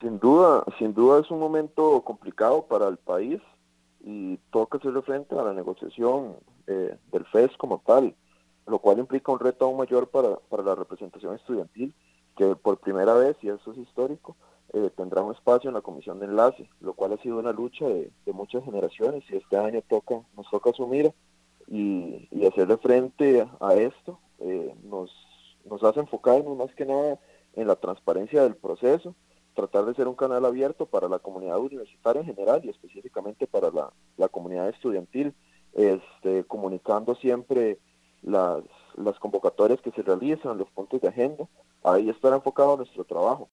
Sin duda es un momento complicado para el país y toca hacerle frente a la negociación del FES como tal, lo cual implica un reto aún mayor para la representación estudiantil, que por primera vez, y eso es histórico, tendrá un espacio en la comisión de enlace, lo cual ha sido una lucha de muchas generaciones y este año nos toca asumir y hacerle frente a esto. Nos hace enfocarnos más que nada en la transparencia del proceso, tratar de ser un canal abierto para la comunidad universitaria en general y específicamente para la comunidad estudiantil, comunicando siempre las, las convocatorias que se realizan, los puntos de agenda. Ahí estará enfocado nuestro trabajo.